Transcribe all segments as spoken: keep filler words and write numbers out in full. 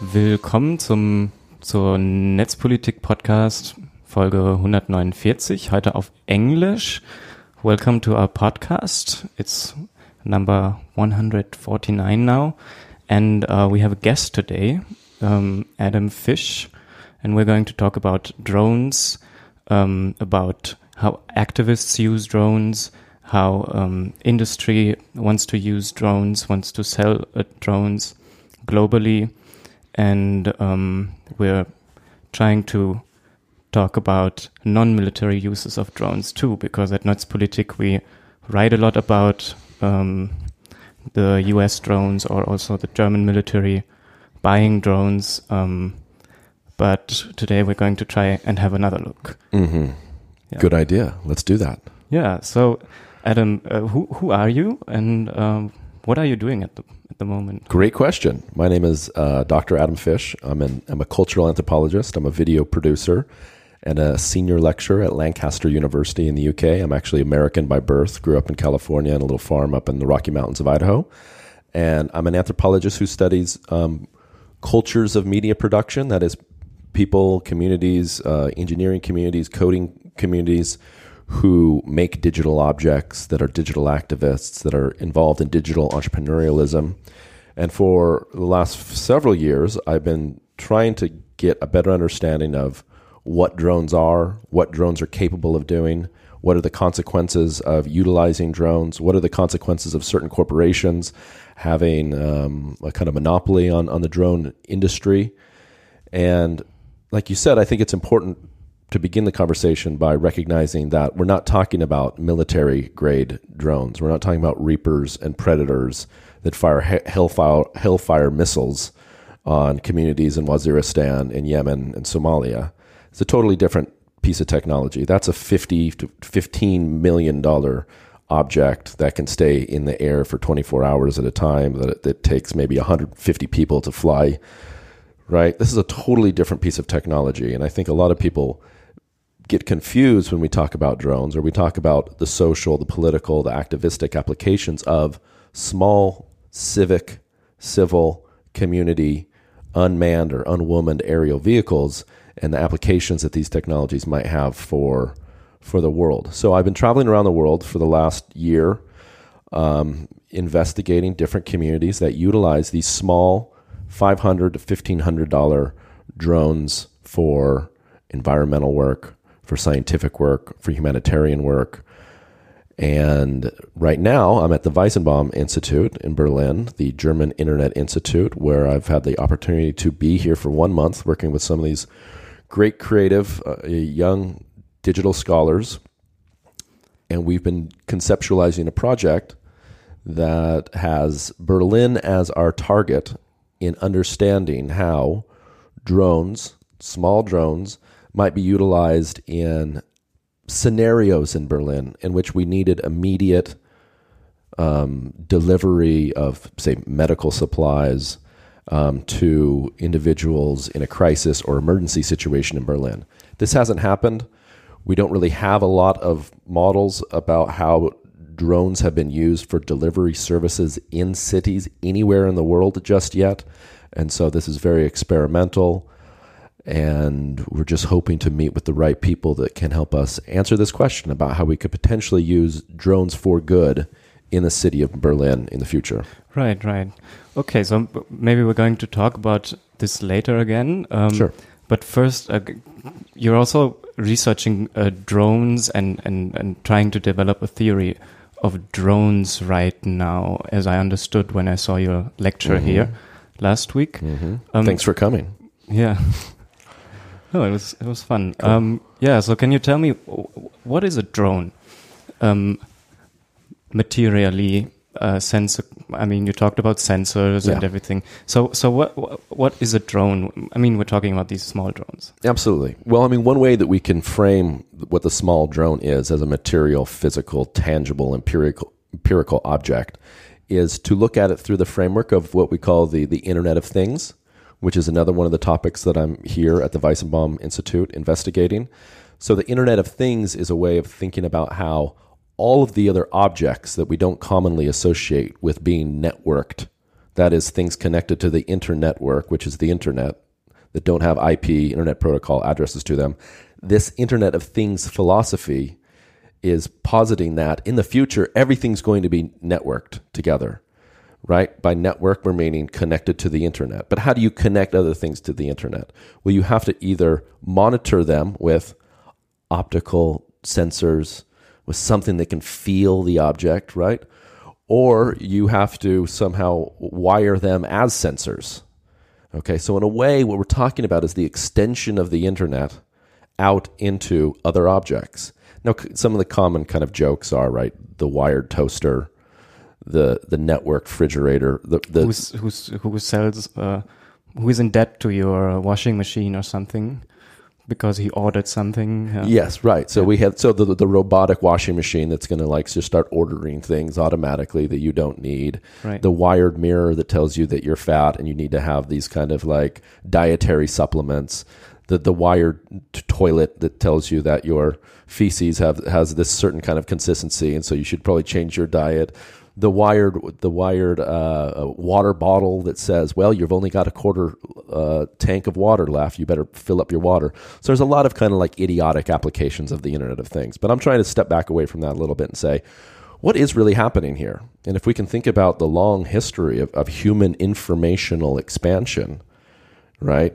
Willkommen zum zur Netzpolitik-Podcast Folge hundertneunundvierzig, heute auf Englisch. Welcome to our podcast. It's number one hundred forty-nine now, and uh, we have a guest today, um, Adam Fish, and we're going to talk about drones, um, about how activists use drones, how um, industry wants to use drones, wants to sell uh, drones globally. And um, we're trying to talk about non-military uses of drones too, because at Netzpolitik we write a lot about um, the U S drones or also the German military buying drones. Um, but today we're going to try and have another look. Mm-hmm. Yeah. Good idea. Let's do that. Yeah. So, Adam, uh, who who are you, and um, what are you doing at the at the moment? Great question. My name is uh, Doctor Adam Fish. I'm an I'm a cultural anthropologist. I'm a video producer and a senior lecturer at Lancaster University in the U K. I'm actually American by birth. Grew up in California in a little farm up in the Rocky Mountains of Idaho. And I'm an anthropologist who studies um, cultures of media production. That is, people, communities, uh, engineering communities, coding communities who make digital objects, that are digital activists, that are involved in digital entrepreneurialism. And for the last several years, I've been trying to get a better understanding of what drones are, what drones are capable of doing, what are the consequences of utilizing drones, what are the consequences of certain corporations having um, a kind of monopoly on, on the drone industry. And like you said, I think it's important to begin the conversation by recognizing that we're not talking about military-grade drones. We're not talking about Reapers and Predators that fire hellfire, hellfire missiles on communities in Waziristan, in Yemen, and Somalia. It's a totally different piece of technology. That's a fifty to fifteen million dollars object that can stay in the air for twenty-four hours at a time, that it, that takes maybe one hundred fifty people to fly, right? This is a totally different piece of technology, and I think a lot of people get confused when we talk about drones, or we talk about the social, the political, the activistic applications of small civic, civil, community, unmanned or unwomaned aerial vehicles, and the applications that these technologies might have for for the world. So I've been traveling around the world for the last year, um, investigating different communities that utilize these small five hundred to fifteen hundred dollars drones for environmental work, for scientific work, for humanitarian work. And right now, I'm at the Weizenbaum Institute in Berlin, the German Internet Institute, where I've had the opportunity to be here for one month working with some of these great creative uh, young digital scholars. And we've been conceptualizing a project that has Berlin as our target in understanding how drones, small drones, might be utilized in scenarios in Berlin in which we needed immediate um, delivery of, say, medical supplies um, to individuals in a crisis or emergency situation in Berlin. This hasn't happened. We don't really have a lot of models about how drones have been used for delivery services in cities anywhere in the world just yet. And so this is very experimental. And we're just hoping to meet with the right people that can help us answer this question about how we could potentially use drones for good in the city of Berlin in the future. Right, right. Okay, so maybe we're going to talk about this later again. Um, sure. But first, uh, you're also researching uh, drones and, and, and trying to develop a theory of drones right now, as I understood when I saw your lecture mm-hmm. here last week. Mm-hmm. Um, Thanks for coming. Yeah. No, it was it was fun. Cool. Um, yeah, so can you tell me, what is a drone? Um, materially, uh, sensor. I mean, you talked about sensors yeah. and everything. So, so what what is a drone? I mean, we're talking about these small drones. Absolutely. Well, I mean, one way that we can frame what the small drone is as a material, physical, tangible, empirical empirical object is to look at it through the framework of what we call the the Internet of Things, which is another one of the topics that I'm here at the Weizenbaum Institute investigating. So the Internet of Things is a way of thinking about how all of the other objects that we don't commonly associate with being networked that is things connected to the internetwork, which is the internet, that don't have I P, Internet Protocol addresses to them. This Internet of Things philosophy is positing that in the future, everything's going to be networked together, right? By network, we're meaning connected to the internet. But how do you connect other things to the internet? Well, you have to either monitor them with optical sensors, with something that can feel the object, right? Or you have to somehow wire them as sensors. Okay, so in a way, what we're talking about is the extension of the internet out into other objects. Now, some of the common kind of jokes are, right, the wired toaster, the the networked refrigerator. The, the who's, who's, who sells, uh, who is in debt to your washing machine or something because he ordered something. Yeah. Yes, right. So yeah. we have so the the robotic washing machine that's going to like just start ordering things automatically that you don't need. Right. The wired mirror that tells you that you're fat and you need to have these kind of like dietary supplements. The the wired t- toilet that tells you that your feces have has this certain kind of consistency, and so you should probably change your diet. The wired the wired uh, water bottle that says, well, you've only got a quarter uh, tank of water left. You better fill up your water. So there's a lot of kind of like idiotic applications of the Internet of Things. But I'm trying to step back away from that a little bit and say, what is really happening here? And if we can think about the long history of, of human informational expansion, right?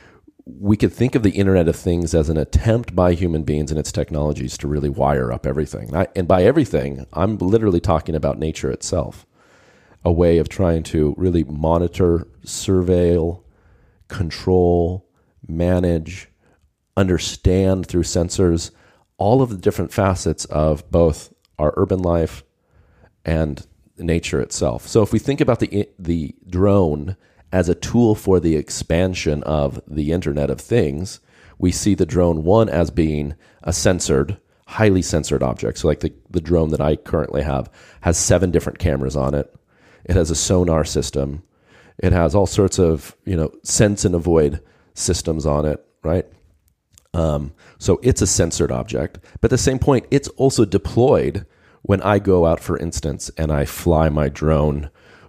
We could think of the Internet of Things as an attempt by human beings and its technologies to really wire up everything. I, and by everything, I'm literally talking about nature itself, a way of trying to really monitor, surveil, control, manage, understand through sensors all of the different facets of both our urban life and nature itself. So if we think about the the drone as a tool for the expansion of the Internet of Things, we see the drone, one, as being a censored, highly censored object. So like the, the drone that I currently have has seven different cameras on it. It has a sonar system. It has all sorts of, you know, sense and avoid systems on it, right? Um, so it's a censored object. But at the same point, it's also deployed when I go out, for instance, and I fly my drone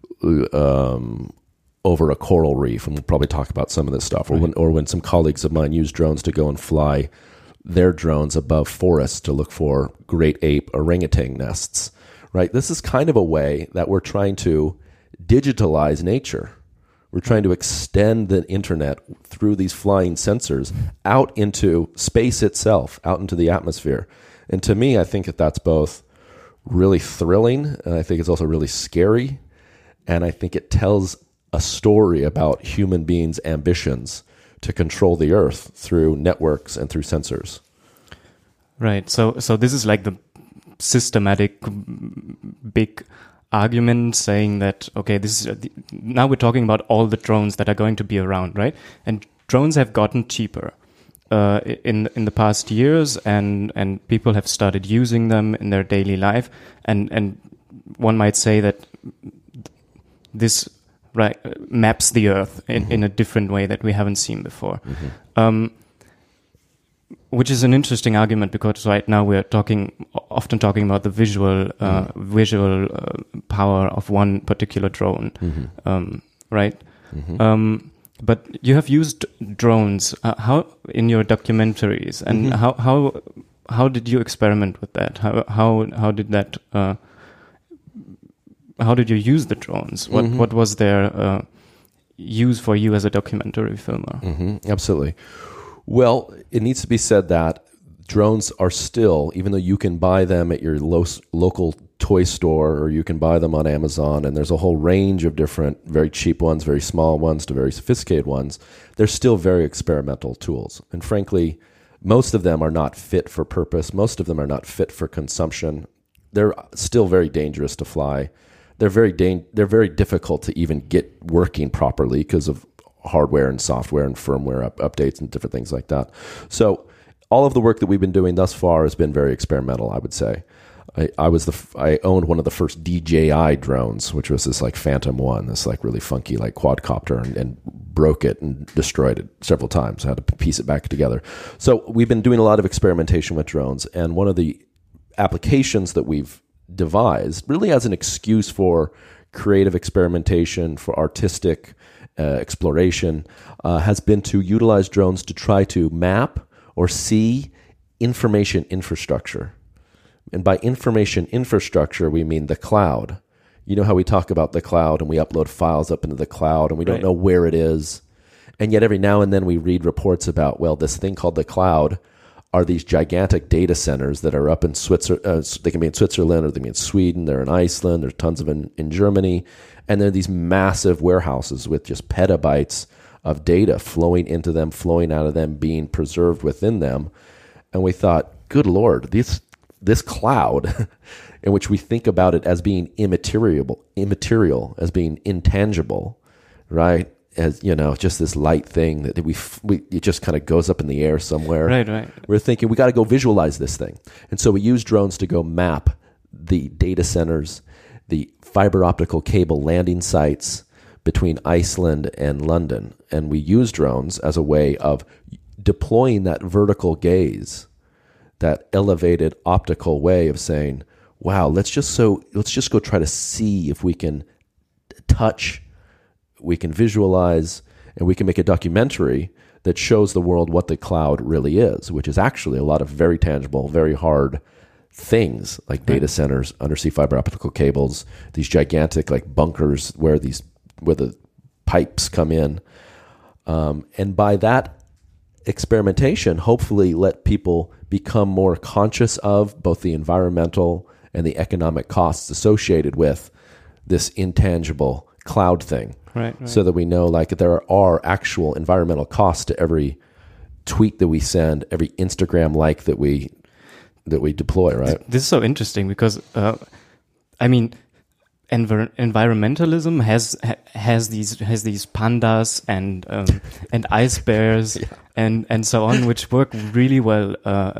um over a coral reef, and we'll probably talk about some of this stuff, or, right. when, or when some colleagues of mine use drones to go and fly their drones above forests to look for great ape orangutan nests, right? This is kind of a way that we're trying to digitalize nature. We're trying to extend the internet through these flying sensors out into space itself, out into the atmosphere. And to me, I think that that's both really thrilling, and I think it's also really scary, and I think it tells a story about human beings' ambitions to control the earth through networks and through sensors. Right. So, so this is like the systematic big argument saying that, okay, this is, now we're talking about all the drones that are going to be around, right? And drones have gotten cheaper uh, in in the past years, and and people have started using them in their daily life, and and one might say that this right maps the earth in, mm-hmm. in a different way that we haven't seen before. Mm-hmm. Um, which is an interesting argument, because right now we're talking, often talking about the visual, uh, mm-hmm. visual uh, power of one particular drone, mm-hmm. um, right? Mm-hmm. Um, but you have used drones uh, how in your documentaries, and mm-hmm. how how how did you experiment with that? How how how did that? Uh, how did you use the drones? What mm-hmm. what was their uh, use for you as a documentary filmer? Mm-hmm. Absolutely. Well, it needs to be said that drones are still, even though you can buy them at your lo- local toy store, or you can buy them on Amazon, and there's a whole range of different, very cheap ones, very small ones, to very sophisticated ones, they're still very experimental tools. And frankly, most of them are not fit for purpose. Most of them are not fit for consumption. They're still very dangerous to fly. They're very da- they're very difficult to even get working properly because of hardware and software and firmware up, updates and different things like that. So all of the work that we've been doing thus far has been very experimental, I would say. I, I was the I owned one of the first D J I drones, which was this like Phantom One, this like really funky like quadcopter, and, and broke it and destroyed it several times. I had to piece it back together. So we've been doing a lot of experimentation with drones, and one of the applications that we've devised, really as an excuse for creative experimentation, for artistic uh, exploration, uh, has been to utilize drones to try to map or see information infrastructure. And by information infrastructure, we mean the cloud. You know how we talk about the cloud and we upload files up into the cloud and we don't Right. know where it is. And yet every now and then we read reports about, well, this thing called the cloud are these gigantic data centers that are up in Switzerland. Uh, they can be in Switzerland or they can be in Sweden. They're in Iceland. There's tons of in, in Germany. And they're these massive warehouses with just petabytes of data flowing into them, flowing out of them, being preserved within them. And we thought, good Lord, this this cloud, in which we think about it as being immaterial, immaterial, as being intangible, right? As, you know, just this light thing that we, we it just kind of goes up in the air somewhere. Right, right. We're thinking we got to go visualize this thing. And so we use drones to go map the data centers, the fiber optical cable landing sites between Iceland and London. And we use drones as a way of deploying that vertical gaze, that elevated optical way of saying, wow, let's just so let's just go try to see if we can touch, we can visualize, and we can make a documentary that shows the world what the cloud really is, which is actually a lot of very tangible, very hard things like data centers, undersea fiber optical cables, these gigantic like bunkers where these where the pipes come in. Um, and by that experimentation, hopefully let people become more conscious of both the environmental and the economic costs associated with this intangible cloud thing. Right, right. So that we know like there are actual environmental costs to every tweet that we send, every Instagram like that we that we deploy, right? This is so interesting because, uh, I mean, envir- environmentalism has ha- has these has these pandas and um, and ice bears yeah. and and so on, which work really well, uh,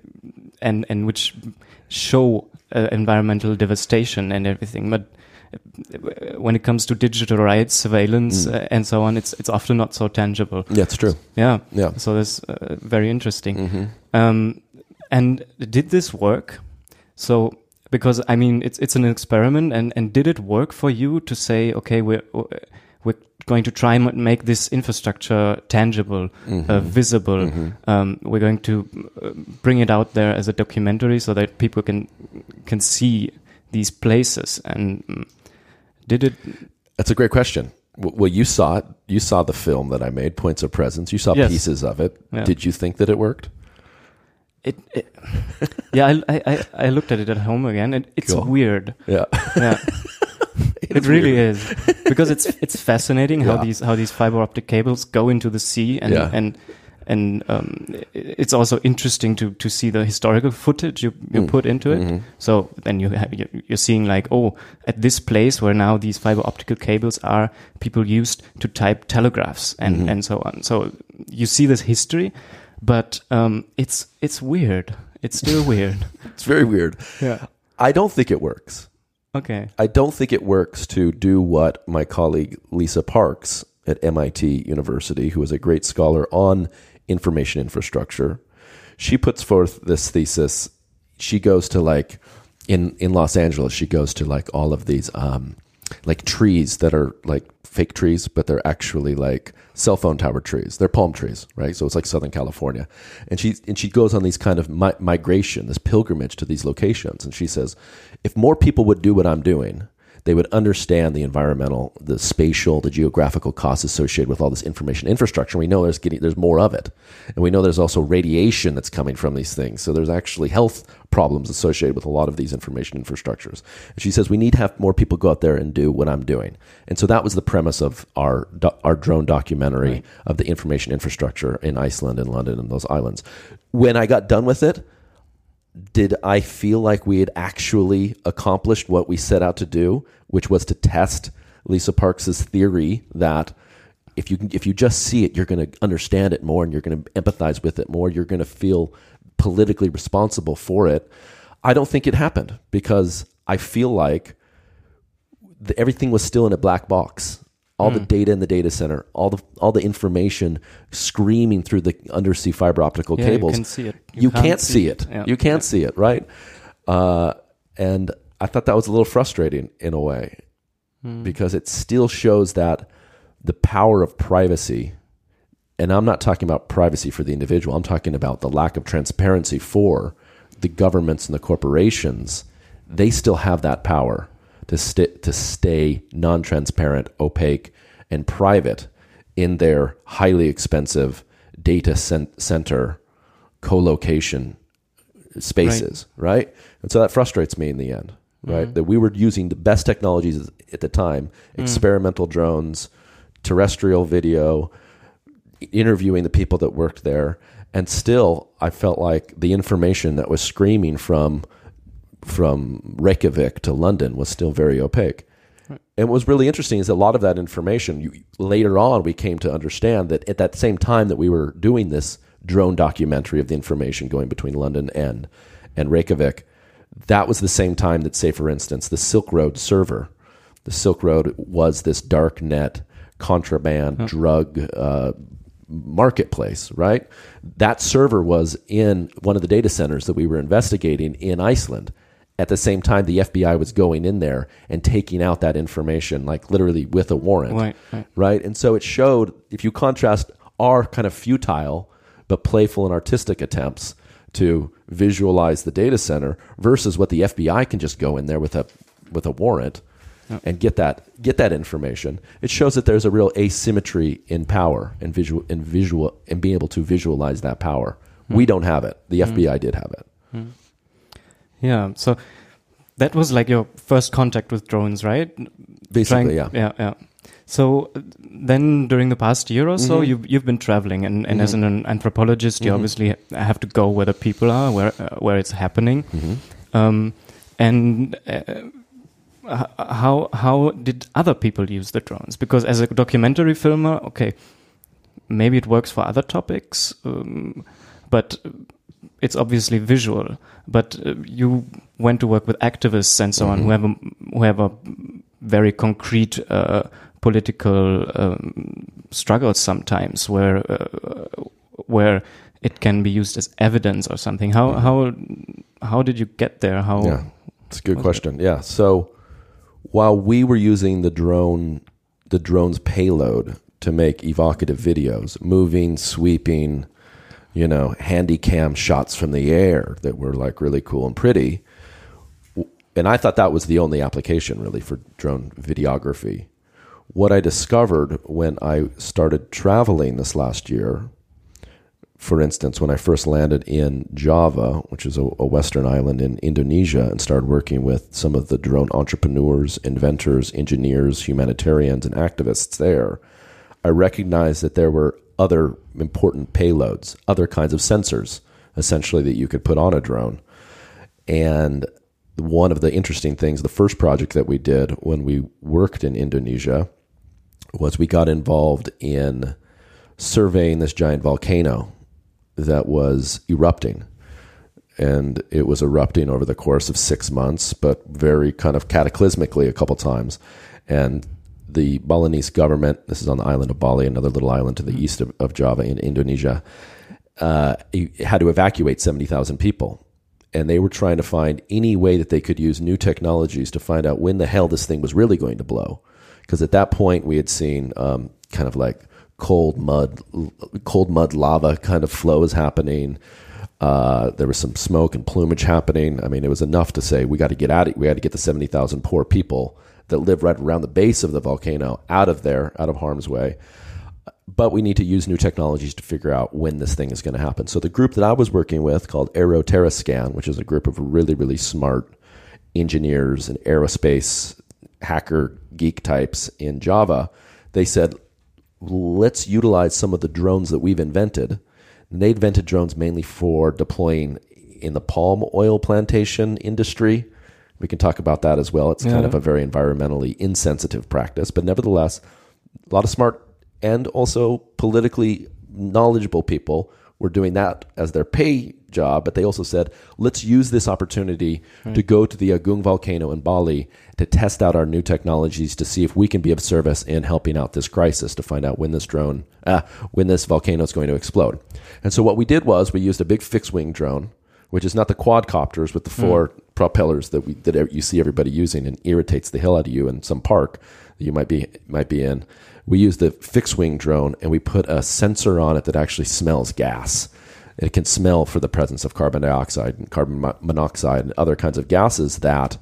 and and which show uh, environmental devastation and everything. But when it comes to digital rights, surveillance, mm. uh, and so on, it's it's often not so tangible. Yeah, it's true. Yeah, yeah. So that's uh, very interesting. Mm-hmm. Um, and did this work? So because I mean, it's it's an experiment, and, and did it work for you to say, okay, we're we're going to try and make this infrastructure tangible, mm-hmm. uh, visible. Mm-hmm. Um, we're going to bring it out there as a documentary so that people can can see these places. And did it? That's a great question. Well, you saw it. You saw the film that I made, Points of Presence. You saw yes. pieces of it. Yeah. Did you think that it worked? It, it yeah, I, I I looked at it at home again. It, it's cool. weird. Yeah, yeah. it, it really weird. is because it's it's fascinating yeah. how these how these fiber optic cables go into the sea, and yeah. and and um, it's also interesting to to see the historical footage you, you mm. put into it. Mm-hmm. So then you have, you're seeing like, oh, at this place where now these fiber optical cables are, people used to type telegraphs and mm-hmm. and so on. So you see this history. But um, it's it's weird. It's still weird. It's very weird. Yeah. I don't think it works. Okay. I don't think it works to do what my colleague Lisa Parks at M I T University, who is a great scholar on information infrastructure, she puts forth this thesis. She goes to like, in, in Los Angeles, she goes to like all of these um, like trees that are like fake trees, but they're actually like cell phone tower trees. They're palm trees, right? So it's like Southern California. And she and she goes on these kind of mi- migration, this pilgrimage to these locations. And she says, if more people would do what I'm doing, they would understand the environmental, the spatial, the geographical costs associated with all this information infrastructure. We know there's getting there's more of it. And we know there's also radiation that's coming from these things. So there's actually health problems associated with a lot of these information infrastructures. And she says we need to have more people go out there and do what I'm doing. And so that was the premise of our our drone documentary right. of the information infrastructure in Iceland and London and those islands. When I got done with it, did I feel like we had actually accomplished what we set out to do, which was to test Lisa Parks's theory that if you if you just see it, you're going to understand it more and you're going to empathize with it more. You're going to feel politically responsible for it. I don't think it happened because I feel like the, everything was still in a black box. All mm. the data in the data center, all the all the information screaming through the undersea fiber optical yeah, cables. You can see it. You, you can't, can't see it. it. Yeah. You can't yeah. see it, right? Uh, and I thought that was a little frustrating in a way. mm. because it still shows that the power of privacy, and I'm not talking about privacy for the individual, I'm talking about the lack of transparency for the governments and the corporations. They still have that power to, st- to stay non-transparent, opaque, and private in their highly expensive data cent- center co-location spaces, right. right? And so that frustrates me in the end, right? Mm. That we were using the best technologies at the time, mm. experimental drones, terrestrial video, interviewing the people that worked there, and still I felt like the information that was screaming from from Reykjavik to London was still very opaque. Right. And what was really interesting is that a lot of that information, you, later on we came to understand that at that same time that we were doing this drone documentary of the information going between London and, and Reykjavik, that was the same time that, say, for instance, the Silk Road server, the Silk Road was this dark net, contraband, oh. drug uh, marketplace, right? That server was in one of the data centers that we were investigating in Iceland. At the same time, the F B I was going in there and taking out that information, like literally with a warrant, right? right. right? And so it showed, if you contrast our kind of futile but playful and artistic attempts to visualize the data center versus what the F B I can just go in there with a with a warrant yep. and get that get that information. It shows that there's a real asymmetry in power and visual in visual and being able to visualize that power. Mm. We don't have it. The mm. F B I did have it. Mm. Yeah. So that was like your first contact with drones, right? Basically, Trying, yeah. Yeah, yeah. So then during the past year or so, mm-hmm. you've, you've been traveling, and, and mm-hmm. as an anthropologist, you mm-hmm. obviously have to go where the people are, where uh, where it's happening. Mm-hmm. Um, and uh, how how did other people use the drones? Because as a documentary filmer, okay, maybe it works for other topics, um, but it's obviously visual. But uh, you went to work with activists and so mm-hmm. on who have a, who have a very concrete uh, political um, struggles sometimes, where uh, where it can be used as evidence or something. How mm-hmm. how how did you get there? How? Yeah, it's a good question. It? Yeah, so while we were using the drone, the drone's payload to make evocative videos, moving, sweeping, you know, handy cam shots from the air that were like really cool and pretty. And I thought that was the only application really for drone videography. What I discovered when I started traveling this last year, for instance, when I first landed in Java, which is a, a Western island in Indonesia, and started working with some of the drone entrepreneurs, inventors, engineers, humanitarians, and activists there, I recognized that there were other important payloads, other kinds of sensors, essentially, that you could put on a drone. And one of the interesting things, the first project that we did when we worked in Indonesia, was we got involved in surveying this giant volcano that was erupting. And it was erupting over the course of six months, but very kind of cataclysmically a couple times. And the Balinese government, this is on the island of Bali, another little island to the east of, of Java in Indonesia, uh, had to evacuate seventy thousand people. And they were trying to find any way that they could use new technologies to find out when the hell this thing was really going to blow. Because at that point, we had seen um, kind of like cold mud, cold mud lava kind of flows happening. Uh, there was some smoke and plumage happening. I mean, it was enough to say, we got to get out of it. We had to get the seventy thousand poor people that live right around the base of the volcano out of there, out of harm's way. But we need to use new technologies to figure out when this thing is going to happen. So the group that I was working with, called AeroTerraScan, which is a group of really, really smart engineers and aerospace hacker geek types in Java, they said, let's utilize some of the drones that we've invented. And they invented drones mainly for deploying in the palm oil plantation industry. We can talk about that as well. It's yeah. kind of a very environmentally insensitive practice, but nevertheless, a lot of smart and also politically knowledgeable people were doing that as their pay job, but they also said, let's use this opportunity right. to go to the Agung volcano in Bali to test out our new technologies to see if we can be of service in helping out this crisis, to find out when this drone, uh, when this volcano is going to explode. And so what we did was we used a big fixed-wing drone which is not the quadcopters with the four mm. propellers that we that you see everybody using and irritates the hell out of you in some park that you might be might be in. We use the fixed wing drone, and we put a sensor on it that actually smells gas. It can smell for the presence of carbon dioxide and carbon mo- monoxide and other kinds of gases that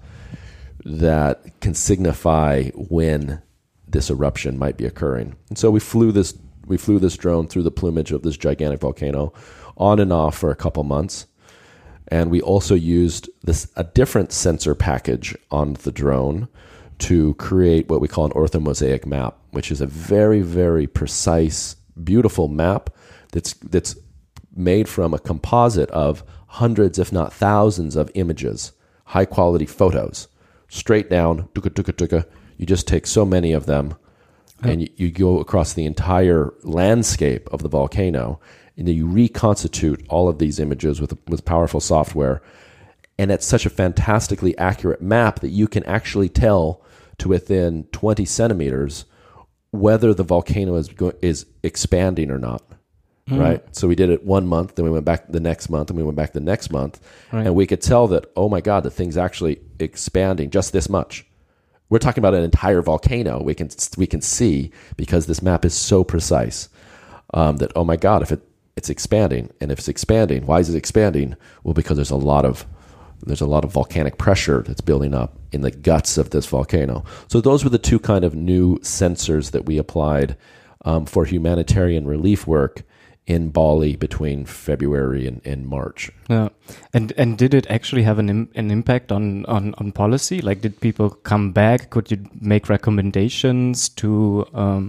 that can signify when this eruption might be occurring. And so we flew this we flew this drone through the plumage of this gigantic volcano on and off for a couple months. And we also used this a different sensor package on the drone to create what we call an orthomosaic map, which is a very, very precise, beautiful map that's that's made from a composite of hundreds, if not thousands, of images, high-quality photos, straight down, tuka, tuka, tuka. You just take so many of them, oh. and you, you go across the entire landscape of the volcano, and then you reconstitute all of these images with with powerful software. And it's such a fantastically accurate map that you can actually tell to within twenty centimeters whether the volcano is go- is expanding or not. Mm. Right? So we did it one month, then we went back the next month, and we went back the next month. Right. And we could tell that, oh my God, the thing's actually expanding just this much. We're talking about an entire volcano. We can we can see, because this map is so precise, um, that, oh my God, if it, it's expanding. And if it's expanding, why is it expanding? Well, because there's a lot of There's a lot of volcanic pressure that's building up in the guts of this volcano. So those were the two kind of new sensors that we applied um, for humanitarian relief work in Bali between February and, and March. Yeah, and and did it actually have an im- an impact on, on, on policy? Like, did people come back? Could you make recommendations to um,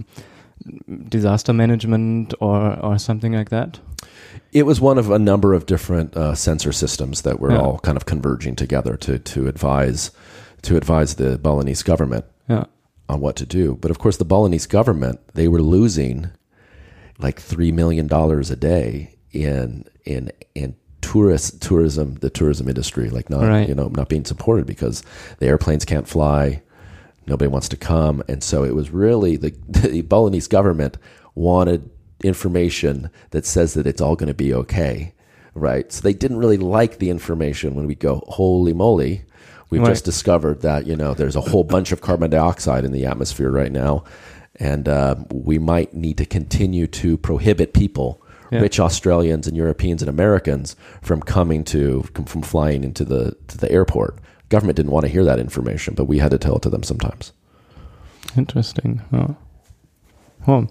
disaster management or or something like that? It was one of a number of different uh, sensor systems that were yeah. all kind of converging together to to advise to advise the Balinese government yeah. on what to do. But of course, the Balinese government, they were losing like three million dollars a day in in in tourist tourism, the tourism industry, like not right. you know not being supported because the airplanes can't fly, nobody wants to come, and so it was really the the Balinese government wanted information that says that it's all going to be okay, right? So they didn't really like the information when we go, holy moly, we've right. just discovered that, you know, there's a whole bunch of carbon dioxide in the atmosphere right now, and uh, we might need to continue to prohibit people, yeah. rich Australians and Europeans and Americans, from coming to, from flying into the to the airport. Government didn't want to hear that information, but we had to tell it to them sometimes. Interesting. Oh. Oh.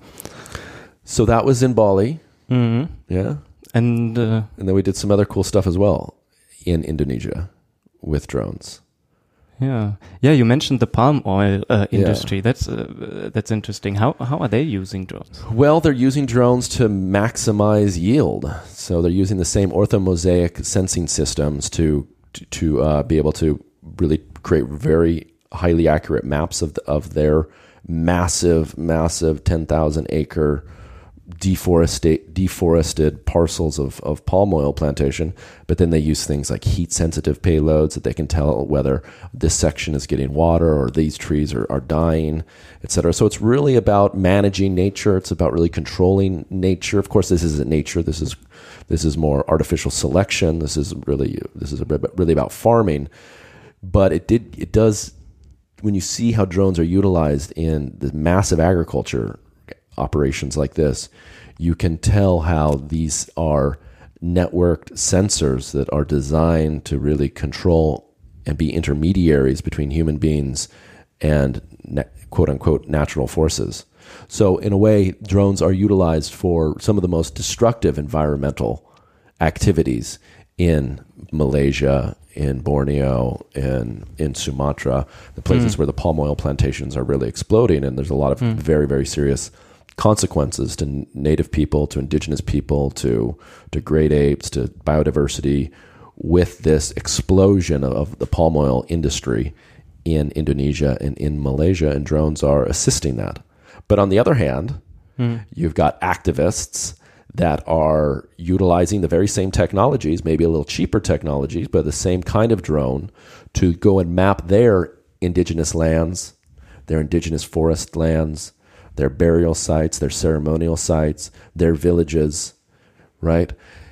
So that was in Bali, mm-hmm. yeah, and uh, and then we did some other cool stuff as well in Indonesia with drones. Yeah, yeah. You mentioned the palm oil uh, industry. Yeah. That's uh, that's interesting. How how are they using drones? Well, they're using drones to maximize yield. So they're using the same orthomosaic sensing systems to to, to uh, be able to really create very highly accurate maps of the, of their massive, massive ten thousand acre deforested deforested parcels of, of palm oil plantation. But then they use things like heat sensitive payloads that they can tell whether this section is getting water or these trees are, are dying, et cetera. So it's really about managing nature. It's about really controlling nature. Of course, this isn't nature. This is this is more artificial selection. This is really this is really about farming. But it did it does when you see how drones are utilized in the massive agriculture operations like this, you can tell how these are networked sensors that are designed to really control and be intermediaries between human beings and quote unquote natural forces. So in a way, drones are utilized for some of the most destructive environmental activities in Malaysia, in Borneo, and in Sumatra, the places mm. where the palm oil plantations are really exploding, and there's a lot of mm. very, very serious consequences to native people, to indigenous people, to to great apes, to biodiversity, with this explosion of the palm oil industry in Indonesia and in Malaysia, and drones are assisting that. But on the other hand, mm. you've got activists that are utilizing the very same technologies, maybe a little cheaper technologies, but the same kind of drone to go and map their indigenous lands, their indigenous forest lands, their burial sites, their ceremonial sites, their villages, right?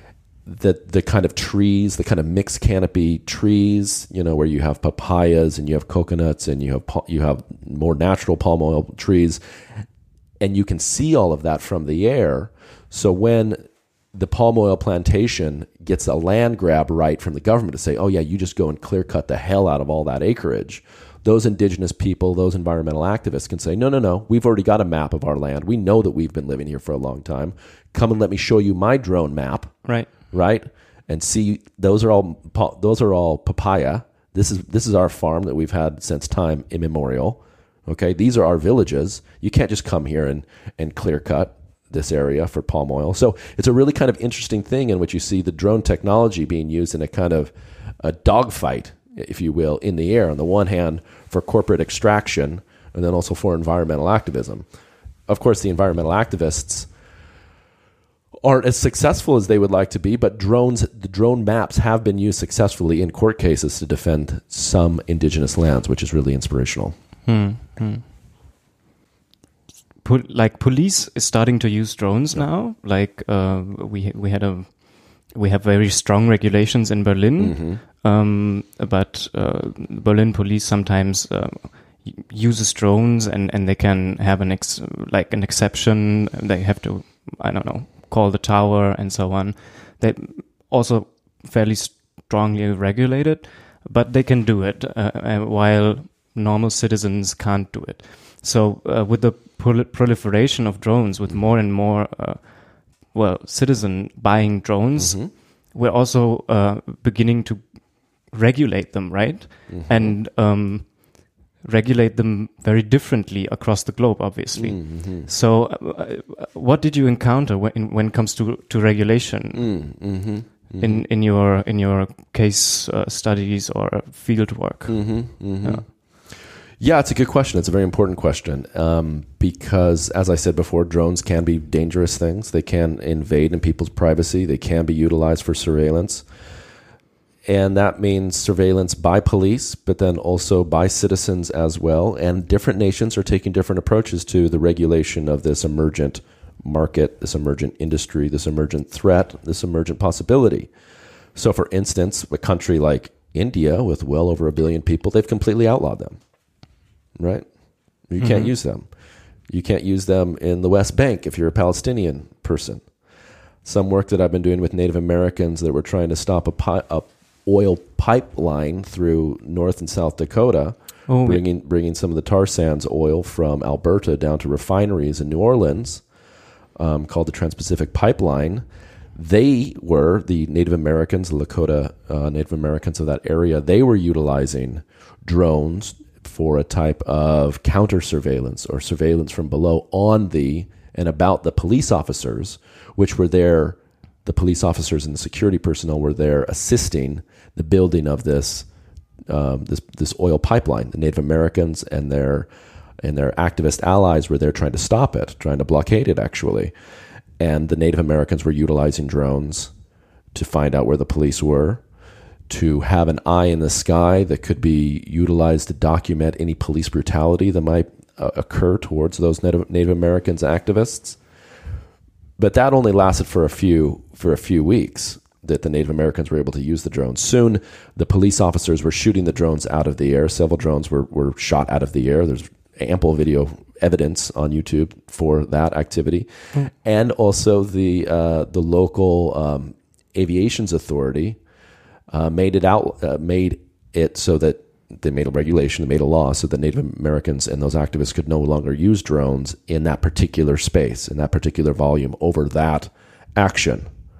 the the kind of trees, the kind of mixed canopy trees, you know, where you have papayas and you have coconuts and you have you have more natural palm oil trees, and you can see all of that from the air. So when the palm oil plantation gets a land grab right from the government to say, oh yeah, you just go and clear cut the hell out of all that acreage, those indigenous people, those environmental activists can say, no, no, no, we've already got a map of our land. We know that we've been living here for a long time. Come and let me show you my drone map. Right. Right. And see, those are all, those are all papaya. This is, this is our farm that we've had since time immemorial. Okay. These are our villages. You can't just come here and, and clear cut this area for palm oil. So it's a really kind of interesting thing in which you see the drone technology being used in a kind of a dogfight, if you will, in the air. On the one hand, for corporate extraction, and then also for environmental activism. Of course, the environmental activists aren't as successful as they would like to be, but drones, the drone maps have been used successfully in court cases to defend some indigenous lands, which is really inspirational. Hmm. Hmm. Po- like police is starting to use drones yeah. now. Like uh, we we had a we have very strong regulations in Berlin, mm-hmm. um, but uh, Berlin police sometimes uh, uses drones, and, and they can have an ex- like an exception. They have to, I don't know, call the tower and so on. They also fairly strongly regulated, but they can do it uh, while normal citizens can't do it. So uh, with the prol- proliferation of drones, with more and more, uh, well, citizen buying drones, mm-hmm. we're also uh, beginning to regulate them, right? Mm-hmm. And um, regulate them very differently across the globe, obviously. Mm-hmm. So uh, what did you encounter when, when it comes to, to regulation mm-hmm. Mm-hmm. in in your in your case uh, studies or field work? Mm-hmm. Mm-hmm. Yeah. Yeah, it's a good question. It's a very important question um, because, as I said before, drones can be dangerous things. They can invade in people's privacy. They can be utilized for surveillance. And that means surveillance by police, but then also by citizens as well. And different nations are taking different approaches to the regulation of this emergent market, this emergent industry, this emergent threat, this emergent possibility. So, for instance, a country like India with well over a billion people, they've completely outlawed them. Right? You mm-hmm. can't use them. You can't use them in the West Bank if you're a Palestinian person. Some work that I've been doing with Native Americans that were trying to stop a, pi- a oil pipeline through North and South Dakota, oh, bringing bringing some of the tar sands oil from Alberta down to refineries in New Orleans, um, called the Trans-Pacific Pipeline. They were, the Native Americans, the Lakota uh, Native Americans of that area, they were utilizing drones for a type of counter surveillance or surveillance from below on the and about the police officers, which were there. The police officers and the security personnel were there assisting the building of this um, this this oil pipeline. The Native Americans and their and their activist allies were there trying to stop it, trying to blockade it, actually. And the Native Americans were utilizing drones to find out where the police were, to have an eye in the sky that could be utilized to document any police brutality that might uh, occur towards those Native, Native Americans activists. But that only lasted for a few for a few weeks, that the Native Americans were able to use the drones. Soon, the police officers were shooting the drones out of the air. Several drones were, were shot out of the air. There's ample video evidence on YouTube for that activity. Mm. And also the uh, the local um, aviations authority Uh, made it out, uh, made it so that they made a regulation, they made a law so that Native Americans and those activists could no longer use drones in that particular space, in that particular volume, over that action,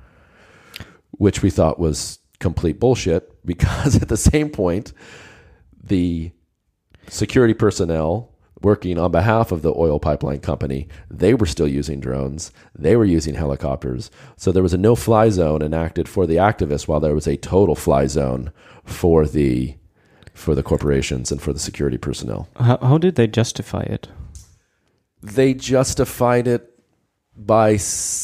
which we thought was complete bullshit because at the same point, the security personnel working on behalf of the oil pipeline company, they were still using drones. They were using helicopters. So there was a no-fly zone enacted for the activists while there was a total fly zone for the for the corporations and for the security personnel. How, how did they justify it? They justified it by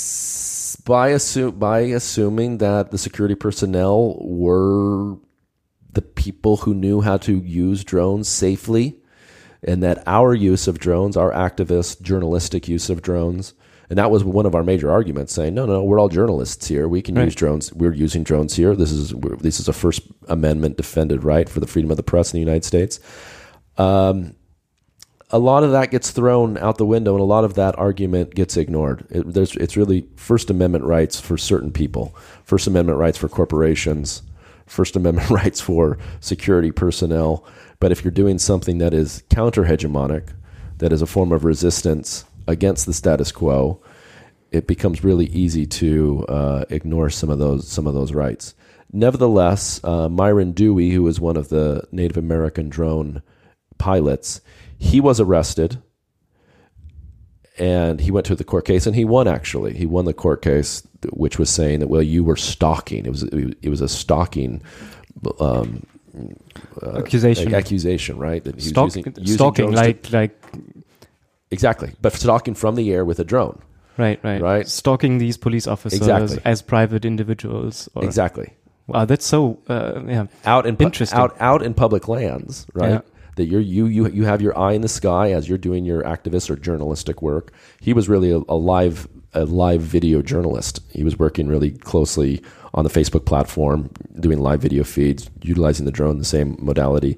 by, assu- by assuming that the security personnel were the people who knew how to use drones safely, and that our use of drones, our activist journalistic use of drones, And that was one of our major arguments, saying, no, no, we're all journalists here. We can right. use drones. We're using drones here. This is this is a First Amendment defended right for the freedom of the press in the United States. Um, a lot of that gets thrown out the window, and a lot of that argument gets ignored. It, there's, it's really First Amendment rights for certain people, First Amendment rights for corporations, First Amendment rights for security personnel. But if you're doing something that is counter-hegemonic, that is a form of resistance against the status quo, it becomes really easy to uh, ignore some of those some of those rights. Nevertheless, uh, Myron Dewey, who was one of the Native American drone pilots, he was arrested, and he went to the court case, and he won. Actually, he won the court case, which was saying that, well, you were stalking. It was it was a stalking. Um, uh, accusation, accusation, right? That he Stalk, was using, using stalking, like to, like. Exactly, but stalking from the air with a drone. Right, right, right. Stalking these police officers exactly. as private individuals. Or, exactly. Wow, that's so uh, yeah. Out in pu- interesting. out out in public lands, right? Yeah. That you're you you you have your eye in the sky as you're doing your activist or journalistic work. He was really a, a live a live video journalist. He was working really closely on the Facebook platform, doing live video feeds, utilizing the drone, the same modality,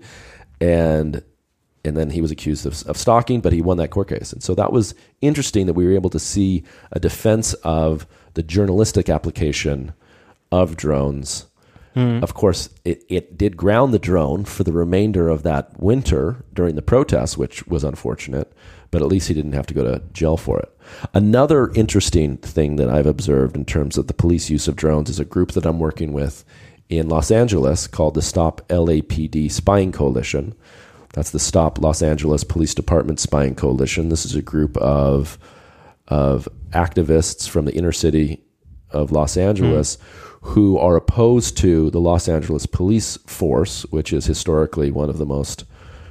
and. And then he was accused of, of stalking, but he won that court case. And so that was interesting that we were able to see a defense of the journalistic application of drones. Mm. Of course, it, it did ground the drone for the remainder of that winter during the protests, which was unfortunate, but at least he didn't have to go to jail for it. Another interesting thing that I've observed in terms of the police use of drones is a group that I'm working with in Los Angeles called the Stop L A P D Spying Coalition. That's the Stop Los Angeles Police Department Spying Coalition. This is a group of of activists from the inner city of Los Angeles mm. who are opposed to the Los Angeles police force, which is historically one of the most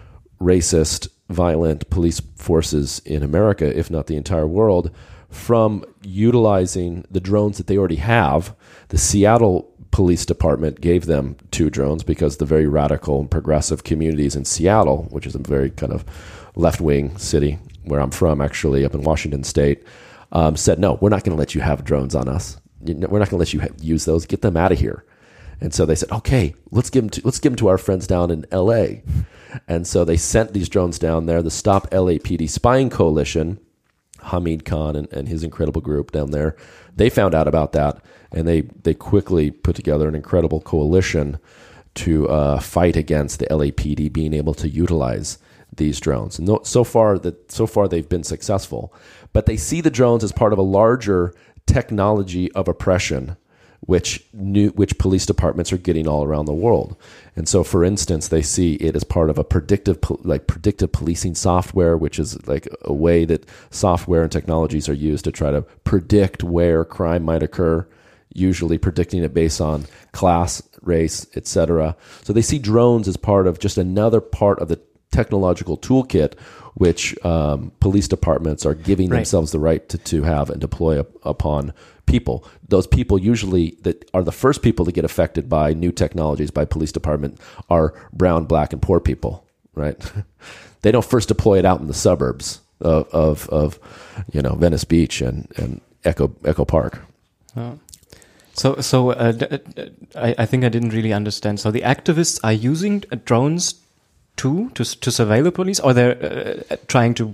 racist, violent police forces in America, if not the entire world, from utilizing the drones that they already have. The Seattle Police Department gave them two drones because the very radical and progressive communities in Seattle, which is a very kind of left-wing city where I'm from, actually, up in Washington State, um, said, no, we're not going to let you have drones on us. We're not going to let you use those. Get them out of here. And so they said, okay, let's give them to, let's give them to our friends down in L A. And so they sent these drones down there. The Stop L A P D Spying Coalition, Hamid Khan and, and his incredible group down there, they found out about that. And they, they quickly put together an incredible coalition to uh, fight against the L A P D being able to utilize these drones. And so far, that so far they've been successful. But they see the drones as part of a larger technology of oppression, which new, which police departments are getting all around the world. And so, for instance, they see it as part of a predictive, like predictive policing software, which is like a way that software and technologies are used to try to predict where crime might occur, usually predicting it based on class, race, et cetera. So they see drones as part of just another part of the technological toolkit, which um, police departments are giving right. themselves the right to, to have and deploy up, upon people. Those people usually that are the first people to get affected by new technologies by police department are brown, black, and poor people, right? They don't first deploy it out in the suburbs of, of, of you know, Venice Beach and, and Echo, Echo Park. Oh. So, so uh, d- d- I, I think I didn't really understand. So the activists are using drones too to to surveil the police, or they're uh, trying to,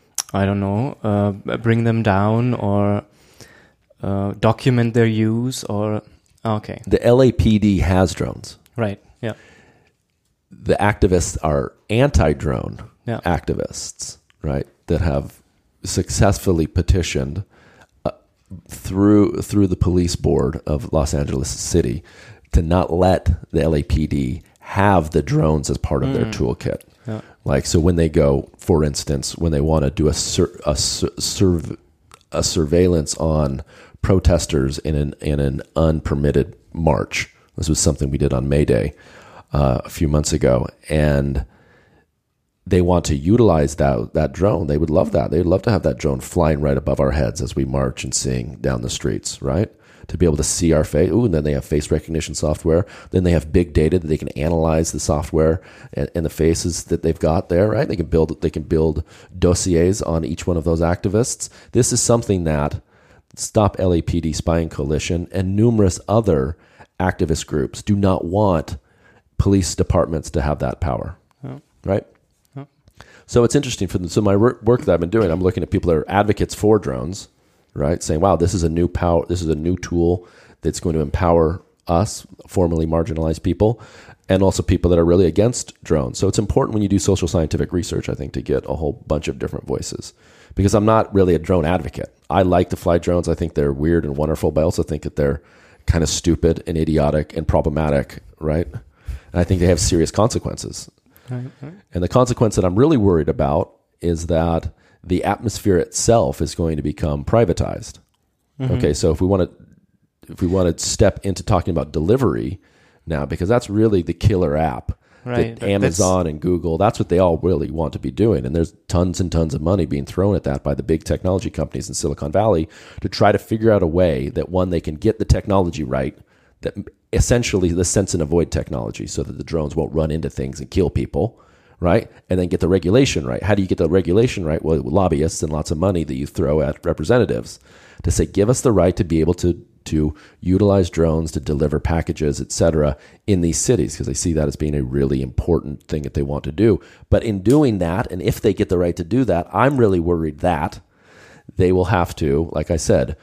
I don't know, uh, bring them down or uh, document their use, or okay. The L A P D has drones, right? Yeah. The activists are anti-drone yeah. activists, right? That have successfully petitioned through through the police board of Los Angeles City to not let the L A P D have the drones as part of mm. their toolkit. Yeah. Like, so when they go, for instance, when they want to do a sur- a, sur- a surveillance on protesters in an in an unpermitted march. This was something we did on May Day uh, a few months ago, and they want to utilize that that drone. They would love that. They'd love to have that drone flying right above our heads as we march and sing down the streets, right? to be able to see our face. Ooh, and then they have face recognition software. Then they have big data that they can analyze the software and, and the faces that they've got there, right? They can build they can build dossiers on each one of those activists. This is something that Stop L A P D Spying Coalition and numerous other activist groups do not want police departments to have that power, oh. right? Oh. So it's interesting for them. So my work that I've been doing, I'm looking at people that are advocates for drones, right? Saying, wow, this is a new power, this is a new tool that's going to empower us, formerly marginalized people, and also people that are really against drones. So it's important when you do social scientific research, I think, to get a whole bunch of different voices. Because I'm not really a drone advocate. I like to fly drones. I think they're weird and wonderful, but I also think that they're kind of stupid and idiotic and problematic, right? And I think they have serious consequences. Right, right. And the consequence that I'm really worried about is that the atmosphere itself is going to become privatized. Mm-hmm. Okay, so if we want to if we want to step into talking about delivery now, because that's really the killer app. Right. That Amazon and Google, that's what they all really want to be doing. And there's tons and tons of money being thrown at that by the big technology companies in Silicon Valley to try to figure out a way that, one, they can get the technology right, that essentially the sense and avoid technology, so that the drones won't run into things and kill people, right? And then get the regulation right. How do you get the regulation right? Well, lobbyists and lots of money that you throw at representatives to say, give us the right to be able to to utilize drones to deliver packages, et cetera, in these cities, because they see that as being a really important thing that they want to do. But in doing that, and if they get the right to do that, I'm really worried that they will have to, like I said,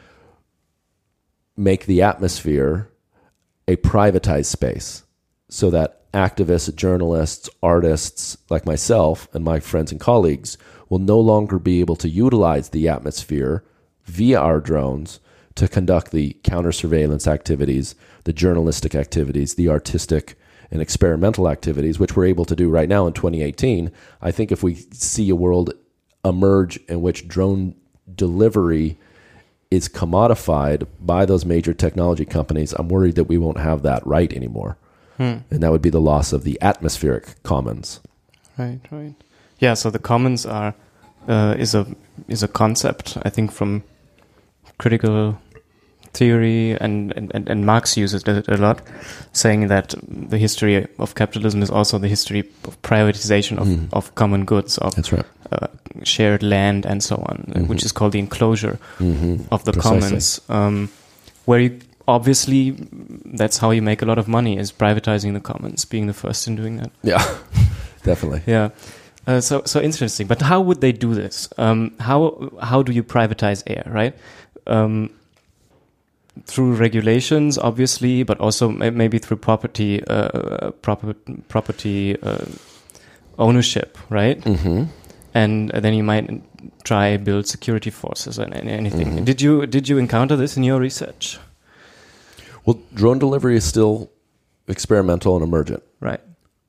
make the atmosphere a privatized space so that activists, journalists, artists like myself and my friends and colleagues will no longer be able to utilize the atmosphere via our drones to conduct the counter-surveillance activities, the journalistic activities, the artistic and experimental activities, which we're able to do right now in twenty eighteen. I think if we see a world emerge in which drone delivery is commodified by those major technology companies, I'm worried that we won't have that right anymore. Hmm. And that would be the loss of the atmospheric commons. Right, right. Yeah, so the commons are uh, is a is a concept, I think, from critical theory, and, and, and Marx uses it a lot, saying that the history of capitalism is also the history of privatization of, mm. of common goods, of That's right. uh, shared land and so on, mm-hmm. which is called the enclosure mm-hmm. of the Precisely. commons, um, where you obviously, that's how you make a lot of money, is privatizing the commons, being the first in doing that. Yeah, definitely. Yeah. Uh, so so interesting. But how would they do this? Um, how how do you privatize air, right? Um, through regulations, obviously, but also maybe through property, uh, proper, property uh, ownership, right? Mm-hmm. And then you might try build security forces and anything. Mm-hmm. Did you did you encounter this in your research? Well, drone delivery is still experimental and emergent, right?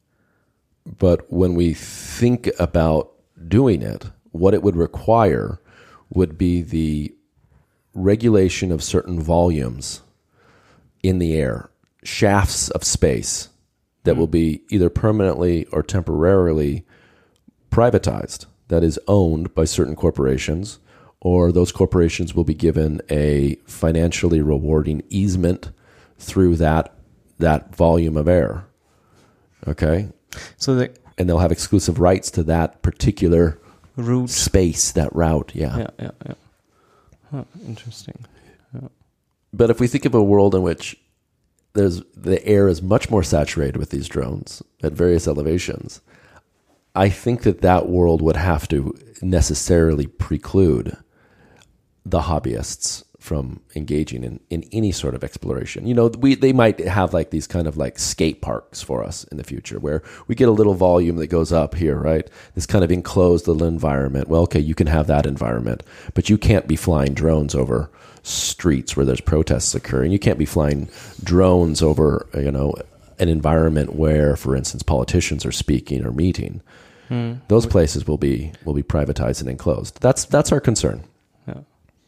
But when we think about doing it, what it would require would be the regulation of certain volumes in the air, shafts of space that mm-hmm. will be either permanently or temporarily privatized, that is owned by certain corporations, or those corporations will be given a financially rewarding easement through that that volume of air. Okay? So they, and they'll have exclusive rights to that particular route, space, that route. Yeah. Yeah, yeah, yeah. Huh, interesting. Yeah. But if we think of a world in which there's the air is much more saturated with these drones at various elevations, I think that that world would have to necessarily preclude the hobbyists from engaging in, in any sort of exploration. You know, we they might have like these kind of like skate parks for us in the future where we get a little volume that goes up here, right? This kind of enclosed little environment. Well, okay, you can have that environment, but you can't be flying drones over streets where there's protests occurring. You can't be flying drones over, you know, an environment where, for instance, politicians are speaking or meeting. Hmm. Those places will be will be privatized and enclosed. That's that's our concern. Yeah.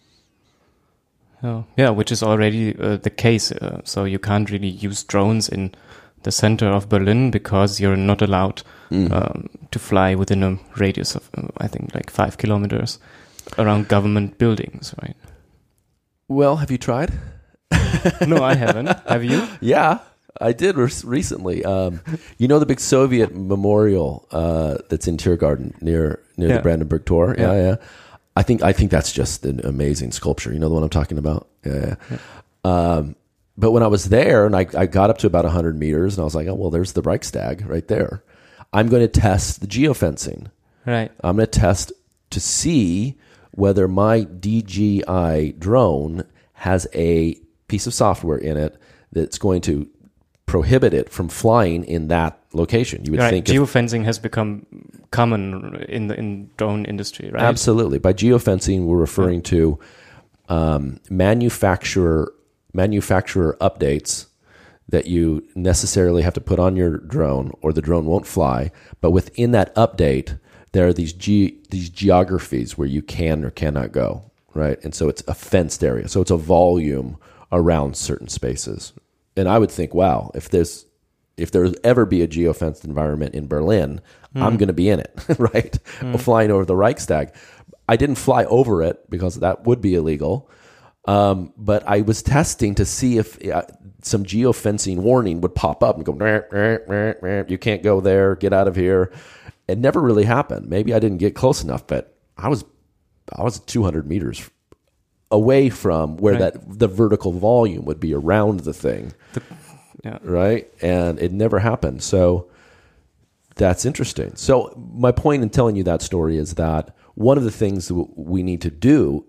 Oh, yeah, which is already uh, the case. Uh, so you can't really use drones in the center of Berlin because you're not allowed mm. um, to fly within a radius of, uh, I think, like five kilometers around government buildings, right? Well, have you tried? No, I haven't. Have you? Yeah, I did re- recently. Um, you know the big Soviet memorial uh, that's in Tiergarten near near Yeah. the Brandenburg Tor? Yeah. Yeah, yeah. I think I think that's just an amazing sculpture. You know the one I'm talking about? Yeah, yeah. yeah. Um, but when I was there and I, I got up to about one hundred meters and I was like, oh, well, there's the Reichstag right there. I'm going to test the geofencing. Right. I'm going to test to see whether my D J I drone has a piece of software in it that's going to prohibit it from flying in that location. You would Right. think if- Geofencing has become common in the in drone industry, right? absolutely. By geofencing, we're referring to um, manufacturer manufacturer updates that you necessarily have to put on your drone, or the drone won't fly. But within that update, there are these ge- these geographies where you can or cannot go, right? And so it's a fenced area. So it's a volume around certain spaces. And I would think, wow, if there's if there's ever be a geofenced environment in Berlin, mm. I'm going to be in it, right? Mm. Flying over the Reichstag. I didn't fly over it because that would be illegal. Um, but I was testing to see if uh, some geofencing warning would pop up and go, rah, rah, rah, rah, you can't go there, get out of here. It never really happened. Maybe I didn't get close enough, but I was I was two hundred meters away from where right. that the vertical volume would be around the thing, the, yeah. right? And it never happened. So that's interesting. So my point in telling you that story is that one of the things that we need to do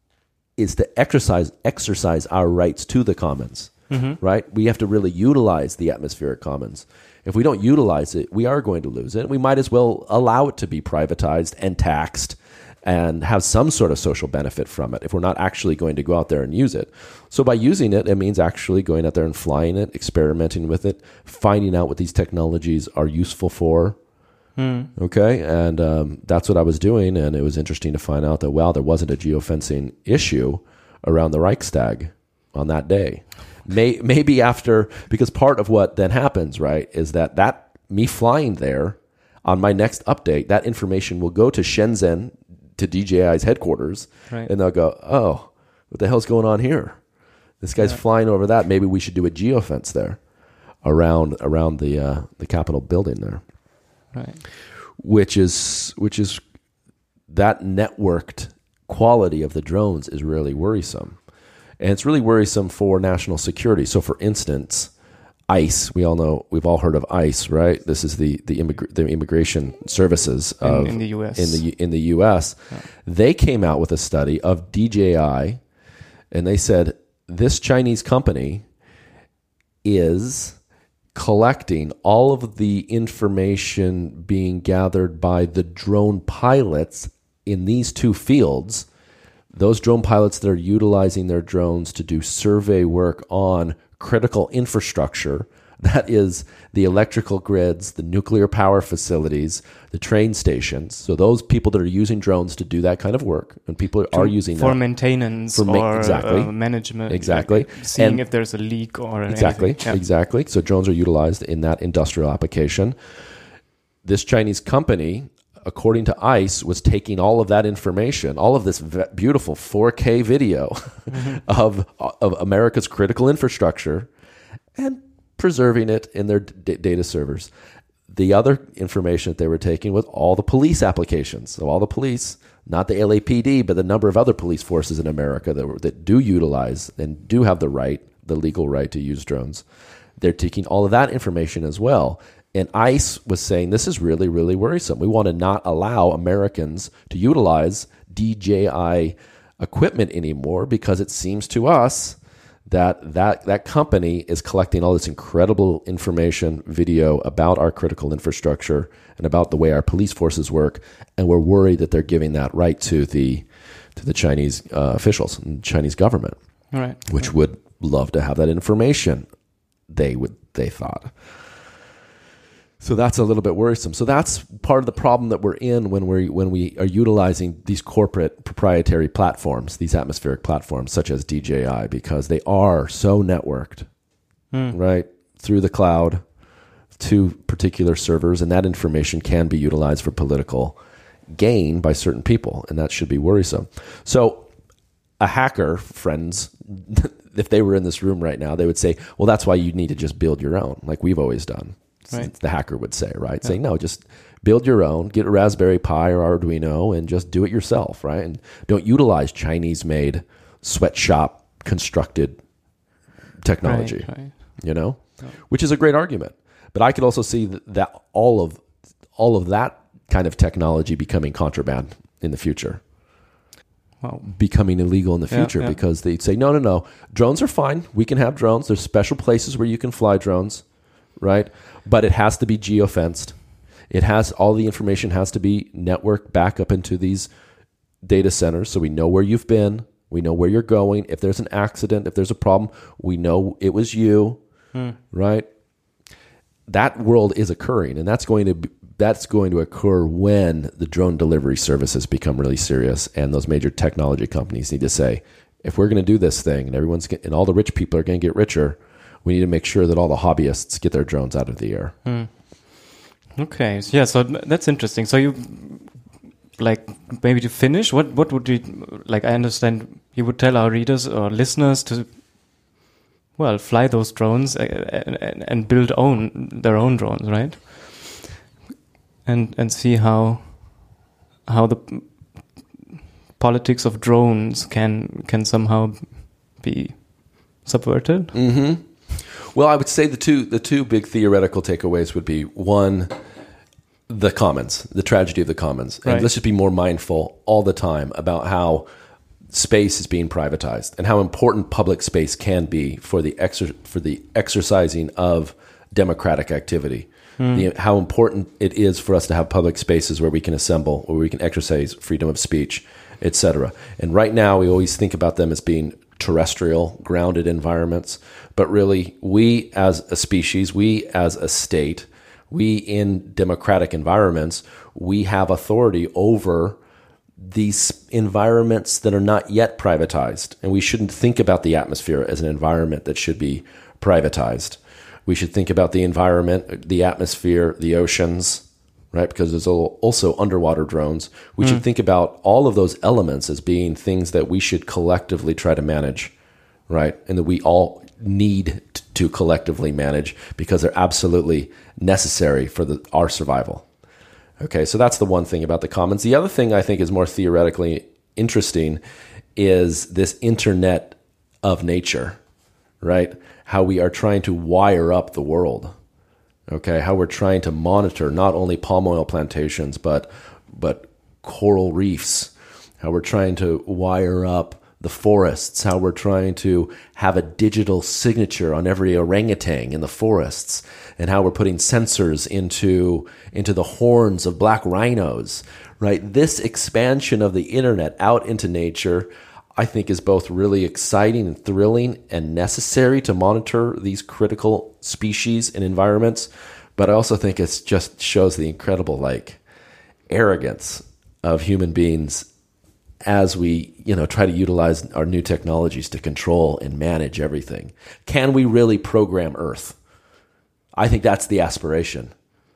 is to exercise exercise our rights to the commons, mm-hmm. right? We have to really utilize the atmospheric commons. If we don't utilize it, we are going to lose it. We might as well allow it to be privatized and taxed and have some sort of social benefit from it if we're not actually going to go out there and use it. So by using it, it means actually going out there and flying it, experimenting with it, finding out what these technologies are useful for. Hmm. Okay, and um, that's what I was doing, and it was interesting to find out that, wow, there wasn't a geofencing issue around the Reichstag on that day. May, maybe after, because part of what then happens, right, is that, that me flying there on my next update, that information will go to Shenzhen, to D J I's headquarters, right. and they'll go, oh, what the hell's going on here? This guy's yeah. flying over that. Maybe we should do a geofence there around around the uh, the Capitol building there. Right. Which is which is that networked quality of the drones is really worrisome. And it's really worrisome for national security. So for instance, ICE, we all know, we've all heard of ICE, right? This is the the, immig- the immigration services of, in, in the U S. In the in the U S. Yeah. They came out with a study of D J I, and they said this Chinese company is collecting all of the information being gathered by the drone pilots in these two fields. Those drone pilots that are utilizing their drones to do survey work on critical infrastructure, that is the electrical grids, the nuclear power facilities, the train stations. So those people that are using drones to do that kind of work, and people are using for that maintenance for ma- or exactly. uh, management, exactly, like seeing and if there's a leak or exactly, anything. Yeah. exactly. So drones are utilized in that industrial application. This Chinese company, according to ICE, was taking all of that information, all of this v- beautiful four K video mm-hmm. of of America's critical infrastructure, and preserving it in their d- data servers. The other information that they were taking was all the police applications. So all the police, not the L A P D, but the number of other police forces in America that were, that do utilize and do have the right, the legal right to use drones. They're taking all of that information as well. And ICE was saying, this is really, really worrisome. We want to not allow Americans to utilize D J I equipment anymore because it seems to us that that, that company is collecting all this incredible information, video about our critical infrastructure and about the way our police forces work. And we're worried that they're giving that right to the to the Chinese uh, officials and Chinese government, right. which right. would love to have that information, they would they thought. So that's a little bit worrisome. So that's part of the problem that we're in when we when we are utilizing these corporate proprietary platforms, these atmospheric platforms such as D J I, because they are so networked, mm. right, through the cloud to particular servers, and that information can be utilized for political gain by certain people, and that should be worrisome. So a hacker, friends, if they were in this room right now, they would say, well, that's why you need to just build your own, like we've always done. Right. The hacker would say, right? Yeah. Saying, no, just build your own, get a Raspberry Pi or Arduino and just do it yourself, right? And don't utilize Chinese-made, sweatshop constructed technology, right, right. you know, yeah. which is a great argument. But I could also see that, that all of all of that kind of technology becoming contraband in the future. Wow. Becoming illegal in the future yeah, yeah. because they'd say, no, no, no, drones are fine. We can have drones. There's special places where you can fly drones, right? But it has to be geofenced. It has, all the information has to be networked back up into these data centers so we know where you've been. We know where you're going. If there's an accident, if there's a problem, we know it was you, hmm. right? That world is occurring, and that's going to be, that's going to occur when the drone delivery services become really serious, and those major technology companies need to say, if we're going to do this thing, and everyone's get, and all the rich people are going to get richer, we need to make sure that all the hobbyists get their drones out of the air. Hmm. Okay, so yeah, so that's interesting. So you, like, maybe to finish, what what would you, like, I understand you would tell our readers or listeners to, well, fly those drones and, and, and build own their own drones, right? And and see how how the politics of drones can can somehow be subverted. Mm-hmm. Well, I would say the two the two big theoretical takeaways would be, one, the commons, the tragedy of the commons. And right. let's just be more mindful all the time about how space is being privatized and how important public space can be for the exer- for the exercising of democratic activity. Mm. The, how important it is for us to have public spaces where we can assemble, where we can exercise freedom of speech, et cetera. And right now, we always think about them as being terrestrial, grounded environments. But really, we as a species, we as a state, we in democratic environments, we have authority over these environments that are not yet privatized. And we shouldn't think about the atmosphere as an environment that should be privatized. We should think about the environment, the atmosphere, the oceans, right? Because there's also underwater drones. We mm. should think about all of those elements as being things that we should collectively try to manage, right? And that we all need to collectively manage because they're absolutely necessary for the, our survival. Okay, so that's the one thing about the commons. The other thing I think is more theoretically interesting is this internet of nature, right? How we are trying to wire up the world, okay? How we're trying to monitor not only palm oil plantations, but but coral reefs. How we're trying to wire up the forests. How we're trying to have a digital signature on every orangutan in the forests. And how we're putting sensors into, into the horns of black rhinos, right? This expansion of the internet out into nature, I think, is both really exciting and thrilling and necessary to monitor these critical species and environments. But I also think it just shows the incredible, like, arrogance of human beings as we, you know, try to utilize our new technologies to control and manage everything. Can we really program Earth? I think that's the aspiration.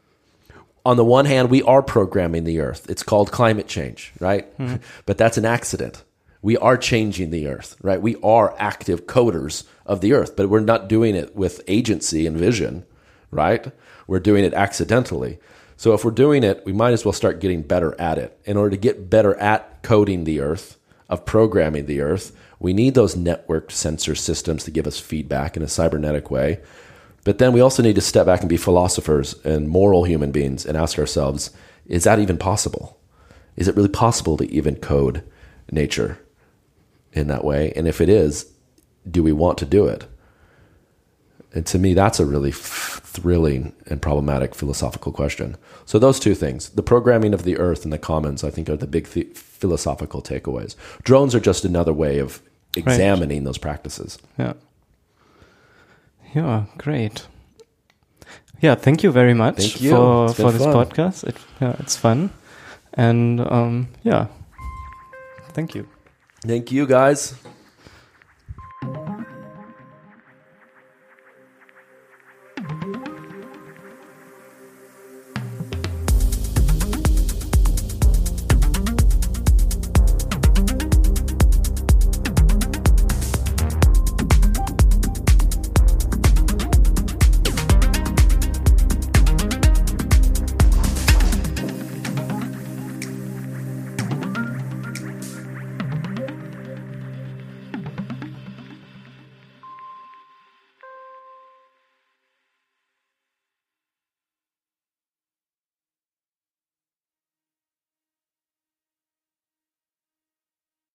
On the one hand, we are programming the Earth. It's called climate change, right? Mm-hmm. But that's an accident. We are changing the Earth, right? We are active coders of the Earth, but we're not doing it with agency and vision, right? We're doing it accidentally. So if we're doing it, we might as well start getting better at it. In order to get better at coding the Earth, of programming the Earth, we need those networked sensor systems to give us feedback in a cybernetic way. But then we also need to step back and be philosophers and moral human beings and ask ourselves, is that even possible? Is it really possible to even code nature in that way? And if it is, do we want to do it? And to me, that's a really f- thrilling and problematic philosophical question. So those two things, the programming of the Earth and the commons, I think are the big th- philosophical takeaways. Drones are just another way of examining right. those practices. Yeah. Yeah, great. Yeah, thank you very much thank you. for for this fun. podcast. It, yeah, it's fun. And um, yeah, thank you. Thank you, guys.